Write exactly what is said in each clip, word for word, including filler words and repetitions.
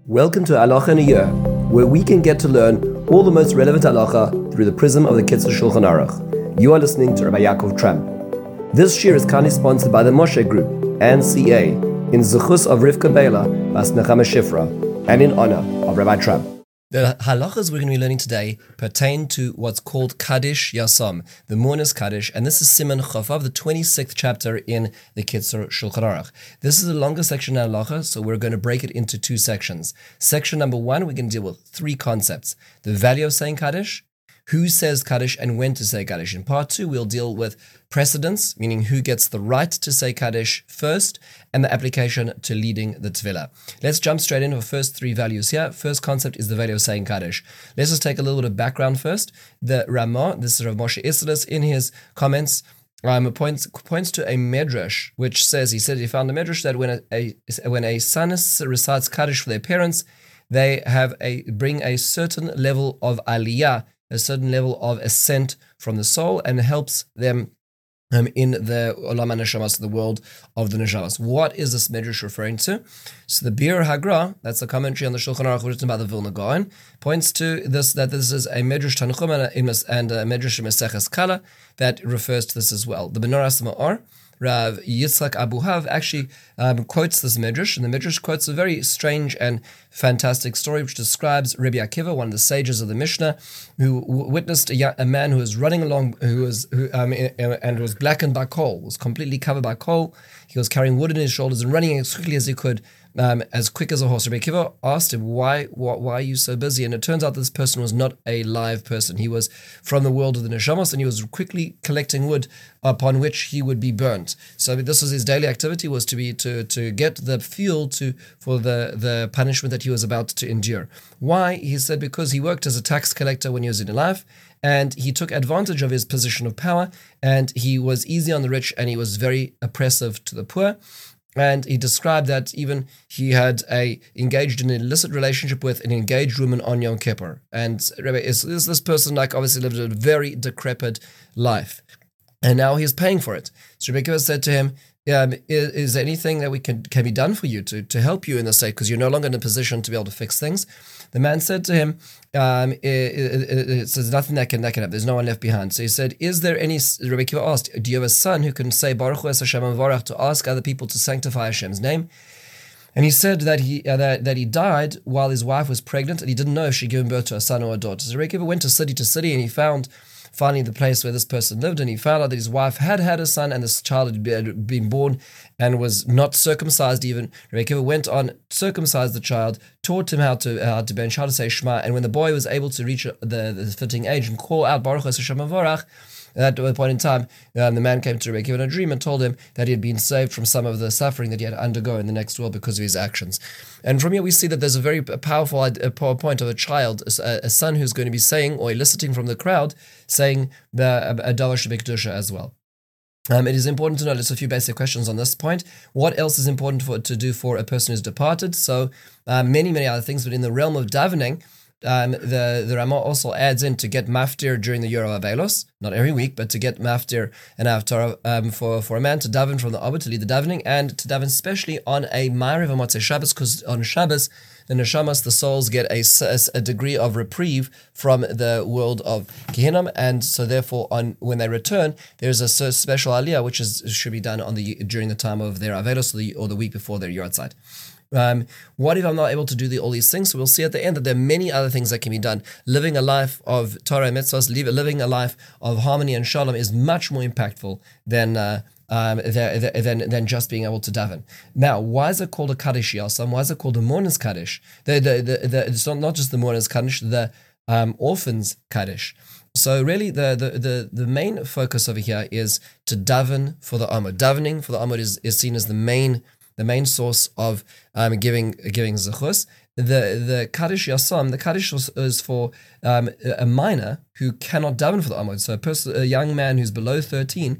Welcome to Halacha in a Year, where we can get to learn all the most relevant halacha through the prism of the Kitzur Shulchan Aruch. You are listening to Rabbi Yaakov Tramp. This year is kindly sponsored by the Moshe Group and C A in Zechus of Rivka Bela Bas Nechama Shifra and in honor of Rabbi Tramp. The halachas we're going to be learning today pertain to what's called Kaddish Yasam, the mourner's Kaddish, and this is Siman Chofav, the twenty-sixth chapter in the Kitzur Shulchan Aruch. This is a longer section in halacha, so we're going to break it into two sections. Section number one, we're going to deal with three concepts: the value of saying Kaddish, who says Kaddish, and when to say Kaddish. In part two, we'll deal with precedence, meaning who gets the right to say Kaddish first, and the application to leading the Tefillah. Let's jump straight into the first three values here. First concept is the value of saying Kaddish. Let's just take a little bit of background first. The Ramah, this is Rav Moshe Isserles, in his comments, um, points points to a medrash, which says, he said he found a medrash that when a, a when a son recites Kaddish for their parents, they have a bring a certain level of aliyah, a certain level of ascent from the soul, and helps them um, in the Olam HaNeshamas, the world of the Neshamas. What is this medrash referring to? So the Bir Hagra, that's a commentary on the Shulchan Aruch written by the Vilna Gaon, points to this, that this is a medrash Tanchum and a medrash Meseches Kala that refers to this as well. The Benoras Ma'or, Rav Yitzchak Abuhav actually um, quotes this medrash, and the medrash quotes a very strange and fantastic story which describes Rabbi Akiva, one of the sages of the Mishnah, who w- witnessed a, young, a man who was running along, who was who, um, and was blackened by coal, was completely covered by coal. He was carrying wood in his shoulders and running as quickly as he could, um, as quick as a horse. Rabbi Akiva asked him, why, why, why are you so busy? And it turns out this person was not a live person. He was from the world of the Neshamos, and he was quickly collecting wood upon which he would be burnt. So this was his daily activity, was to be to to get the fuel to for the, the punishment that he was about to endure. Why? He said because he worked as a tax collector when he was in life, and he took advantage of his position of power, and he was easy on the rich, and he was very oppressive to the poor. And he described that even he had a engaged in an illicit relationship with an engaged woman on Yom Kippur. And Rebbe, is, is this person like obviously lived a very decrepit life, and now he's paying for it. So Rebbe said to him, Um, is, is there anything that we can can be done for you to, to help you in this state, because you're no longer in a position to be able to fix things? The man said to him, um, it, it, it, it, there's nothing that can, that can happen. There's no one left behind. So he said, is there any, Rebbe Akiva asked, do you have a son who can say Baruch Hu es Hashem Mevarach, to ask other people to sanctify Hashem's name? And he said that he uh, that, that he died while his wife was pregnant, and he didn't know if she'd given birth to a son or a daughter. So Rebbe Akiva went to city to city, and he found finally the place where this person lived, and he found out that his wife had had a son, and this child had been born and was not circumcised even. Rebbe Akiva went on, circumcised the child, taught him how to how to bench, how to say Shema, and when the boy was able to reach the, the fitting age and call out Baruch Hashem Mevarach, at that point in time, um, the man came to Rebbe Akiva in a dream and told him that he had been saved from some of the suffering that he had to undergo in the next world because of his actions. And from here we see that there's a very powerful a point of a child, a, a son who's going to be saying or eliciting from the crowd, saying the a davar shebekdusha as well. Um, it is important to know just a few basic questions on this point. What else is important for to do for a person who's departed? So uh, many, many other things, but in the realm of davening, Um, the, the Ramah also adds in to get maftir during the year of Avelos, not every week, but to get maftir and haftarah um, for, for a man to daven from the Abba, to lead the davening, and to daven especially on a Ma'ariv and Motzei Shabbos, because on Shabbos, the Neshamas, the souls, get a, a degree of reprieve from the world of Gehinnom, and so therefore on when they return, there's a special aliyah which is should be done on the during the time of their Avelos or the, or the week before their Yortzeit. Um, what if I'm not able to do the, all these things? So we'll see at the end that there are many other things that can be done. Living a life of Torah and mitzvahs, living a life of harmony and shalom is much more impactful than uh, um, than, than just being able to daven. Now, why is it called a Kaddish Yasam? Why is it called a mourner's Kaddish? The, the, the, the, it's not, not just the mourner's Kaddish, the um, orphan's Kaddish. So really, the, the the the main focus over here is to daven for the Amud. Davening for the Amud is, is seen as the main the main source of um, giving giving zechus. The the Kaddish Yasam, the Kaddish is for um, a minor who cannot daven for the Amud. So a person, a young man who's below thirteen,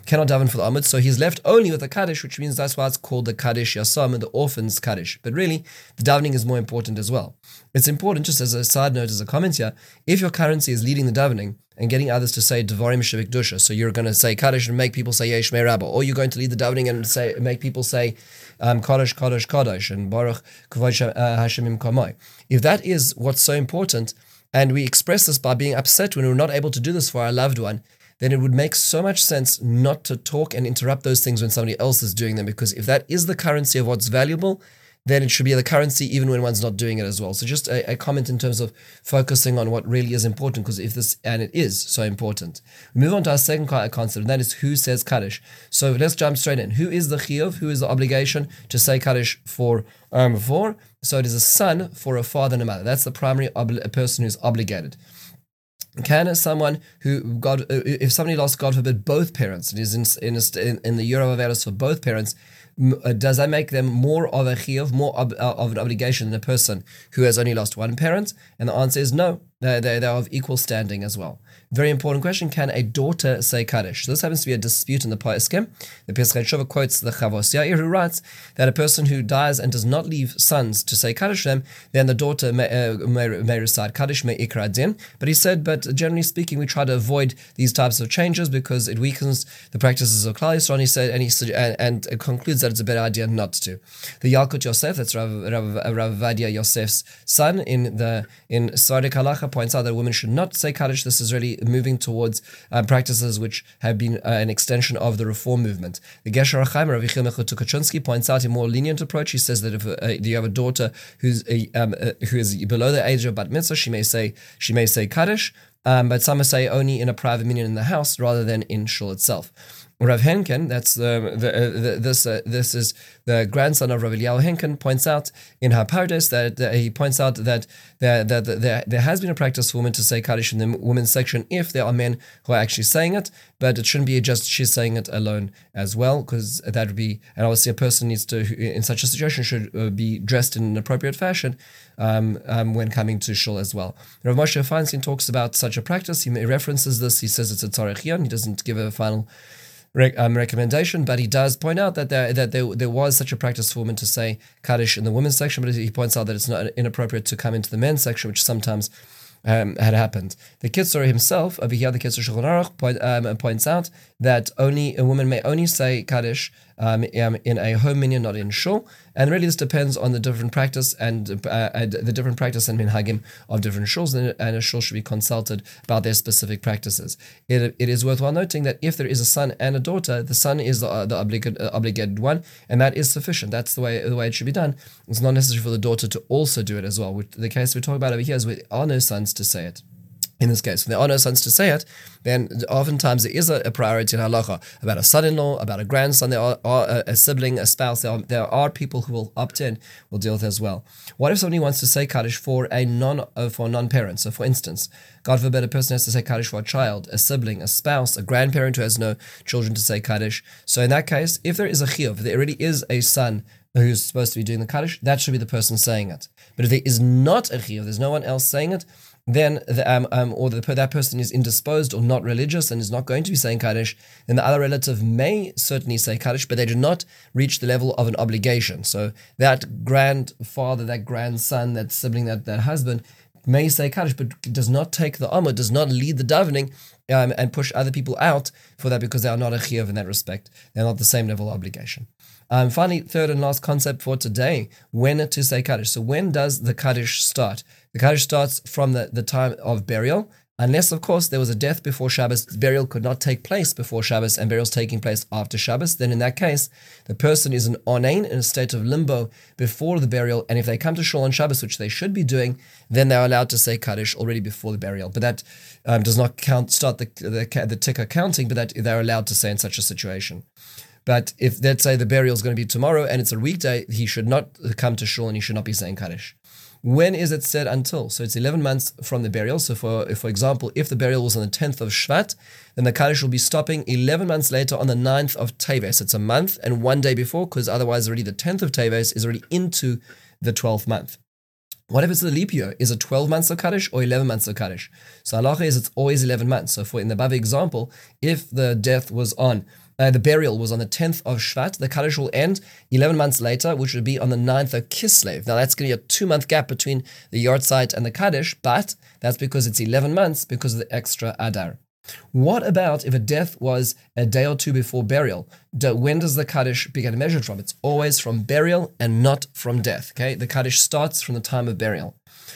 cannot daven for the Amud, so he's left only with the Kaddish, which means that's why it's called the Kaddish Yasam, the orphan's Kaddish. But really, the davening is more important as well. It's important, just as a side note, as a comment here, if your currency is leading the davening and getting others to say Devarim Shevik Dusha, so you're going to say Kaddish and make people say Yesh Mei Rabba, or you're going to lead the davening and say make people say um, Kaddish, Kaddish, Kaddish, and Baruch Kavod Hashemim Kamai. If that is what's so important, and we express this by being upset when we're not able to do this for our loved one, then it would make so much sense not to talk and interrupt those things when somebody else is doing them, because if that is the currency of what's valuable, then it should be the currency even when one's not doing it as well. So just a, a comment in terms of focusing on what really is important, because if this, and it is so important. We move on to our second concept, and that is who says Kaddish. So let's jump straight in. Who is the chiyuv? Who is the obligation to say Kaddish for um, for? So it is a son for a father and a mother. That's the primary obli- person who's obligated. Can someone who, God, if somebody lost, God forbid, both parents, it is in in, in, in the Year of Averos for both parents, does that make them more of a chiyuv, more ob, of an obligation than a person who has only lost one parent? And the answer is no. They they they are of equal standing as well. Very important question: can a daughter say Kaddish? So this happens to be a dispute in the Pa'iskim. The Pesach Shuvah quotes the Chavos Yair, who writes that a person who dies and does not leave sons to say Kaddish to them, then the daughter may, uh, may, may recite Kaddish, may ikra din. But he said, but generally speaking, we try to avoid these types of changes because it weakens the practices of Klal Yisrael. And he said, and he and, and concludes that it's a better idea not to. The Yalkut Yosef, that's Rav, Rav, Rav Vadia Yosef's son in the in Sardik Halacha, points out that women should not say Kaddish. This is really moving towards uh, practices which have been uh, an extension of the Reform movement. The Gesher HaChaim, Rav Yechiel Mechutukachunsky, points out a more lenient approach. He says that if uh, you have a daughter who's a, um, uh, who is below the age of bat mitzvah, she may say she may say Kaddish, um, but some say only in a private minyan in the house rather than in shul itself. Rav Henkin, that's uh, the, uh, the, this uh, this is the grandson of Rav Eliyahu Henkin, points out in Hapardes that, that he points out that there, that, that there, there has been a practice for women to say Kaddish in the women's section if there are men who are actually saying it, but it shouldn't be just she's saying it alone as well, because that would be, and obviously a person needs to, in such a situation, should uh, be dressed in an appropriate fashion um, um, when coming to shul as well. Rav Moshe Feinstein talks about such a practice. He references this. He says it's a tzarech yon. He doesn't give a final Re- um, recommendation, but he does point out that there that there, there was such a practice for women to say Kaddish in the women's section, but he points out that it's not inappropriate to come into the men's section, which sometimes um, had happened. The Kitzur himself, over here, the Kitzur Shulchan Aruch point, um, points out that only a woman may only say Kaddish um, in a home minyan, not in shul, and really this depends on the different practice and, uh, and the different practice and minhagim of different shuls, and, and a shul should be consulted about their specific practices. It, it is worthwhile noting that if there is a son and a daughter, the son is the, uh, the obligated, uh, obligated one, and that is sufficient. That's the way the way it should be done. It's not necessary for the daughter to also do it as well. The case we're talking about over here is where there are no sons to say it. In this case, when there are no sons to say it, then oftentimes there is a, a priority in halacha about a son-in-law, about a grandson, there are, are a, a sibling, a spouse. There are, there are people who will opt in, will deal with it as well. What if somebody wants to say Kaddish for a non uh, for a non-parent? So, for instance, God forbid a person has to say Kaddish for a child, a sibling, a spouse, a grandparent who has no children to say Kaddish. So, in that case, if there is a chiyuv, there already is a son who's supposed to be doing the Kaddish, that should be the person saying it. But if there is not a chiyuv, there's no one else saying it, then the, um, um, or the, that person is indisposed or not religious and is not going to be saying Kaddish, then the other relative may certainly say Kaddish, but they do not reach the level of an obligation. So that grandfather, that grandson, that sibling, that, that husband may say Kaddish, but does not take the Amud, does not lead the davening um, and push other people out for that, because they are not a chiyuv in that respect. They're not the same level of obligation. Um, finally, third and last concept for today, when to say Kaddish. So when does the Kaddish start? The Kaddish starts from the, the time of burial, unless, of course, there was a death before Shabbos. Burial could not take place before Shabbos, and burial is taking place after Shabbos. Then in that case, the person is an onain, in a state of limbo before the burial, and if they come to shul on Shabbos, which they should be doing, then they're allowed to say Kaddish already before the burial. But that um, does not count start the, the, the ticker counting, but that they're allowed to say in such a situation. But if, let's say, the burial is going to be tomorrow and it's a weekday, he should not come to shul and he should not be saying Kaddish. When is it said until? So it's eleven months from the burial. So for for example, if the burial was on the tenth of Shvat, then the Kaddish will be stopping eleven months later on the ninth of Teves. It's a month and one day before, because otherwise already the tenth of Teves is already into the twelfth month. What if it's a leap year? Is it twelve months of Kaddish or eleven months of Kaddish? So halacha is it's always eleven months. So for in the above example, if the death was on uh, the burial was on the tenth of Shvat, the Kaddish will end eleven months later, which would be on the ninth of Kislev. Now that's going to be a two-month gap between the Yortzeit and the Kaddish, but that's because it's eleven months because of the extra Adar. What about if a death was a day or two before burial? Do, when does the Kaddish begin measured from? It's always from burial and not from death. Okay, the Kaddish starts from the time of burial.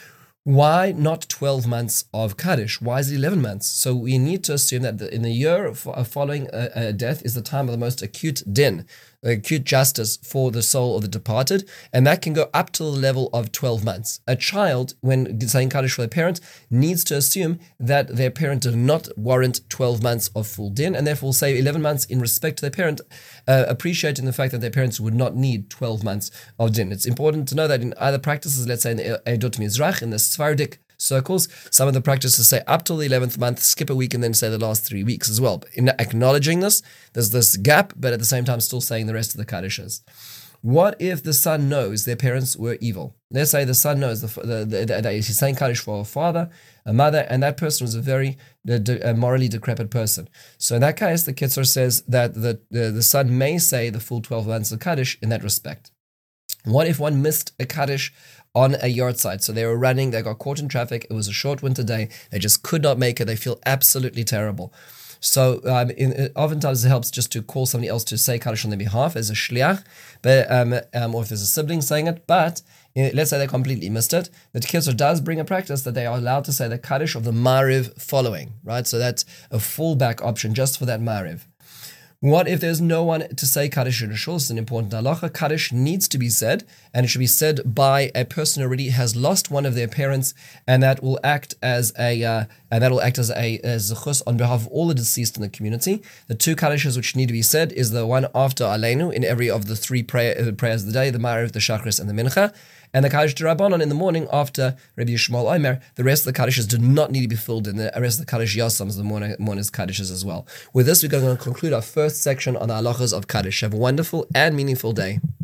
Why not twelve months of Kaddish? Why is it eleven months? So we need to assume that the, in the year following a, a death is the time of the most acute din, acute justice for the soul of the departed, and that can go up to the level of twelve months. A child, when saying Kaddish for their parent, needs to assume that their parent did not warrant twelve months of full din, and therefore will say eleven months in respect to their parent, uh, appreciating the fact that their parents would not need twelve months of din. It's important to know that in other practices, let's say in the Eidot Mizrach, in the Sephardic circles, some of the practices say up till the eleventh month, skip a week, and then say the last three weeks as well. But in acknowledging this, there's this gap, but at the same time still saying the rest of the Kaddishes. What if the son knows their parents were evil? Let's say the son knows the, the, the, the, the he's saying Kaddish for a father, a mother, and that person was a very a morally decrepit person. So in that case, the Kitzur says that the, the, the son may say the full twelve months of Kaddish in that respect. What if one missed a Kaddish on a Yortzeit? So they were running, they got caught in traffic, it was a short winter day, they just could not make it, they feel absolutely terrible. So um, in, oftentimes it helps just to call somebody else to say Kaddish on their behalf as a shliach, but um, um, or if there's a sibling saying it. But in, let's say they completely missed it. The Kitzur does bring a practice that they are allowed to say the Kaddish of the Mariv following, right? So that's a fallback option just for that Mariv. What if there's no one to say Kaddish in a shul? It's an important halacha. Kaddish needs to be said, and it should be said by a person who already has lost one of their parents, and that will act as a uh, and that will act as a zechus on behalf of all the deceased in the community. The two Kaddishes which need to be said is the one after Aleinu in every of the three prayer, uh, prayers of the day, the Ma'ariv, the Shachris, and the Mincha, and the Kaddish D'Rabbanan in the morning after Rabbi Yishmael Omer. The rest of the Kaddishes do not need to be filled in. The rest of the Kaddish Yasams, the morning, morning's Kaddishes as well. With this, we're going to conclude our first section on the halachas of Kaddish. Have a wonderful and meaningful day.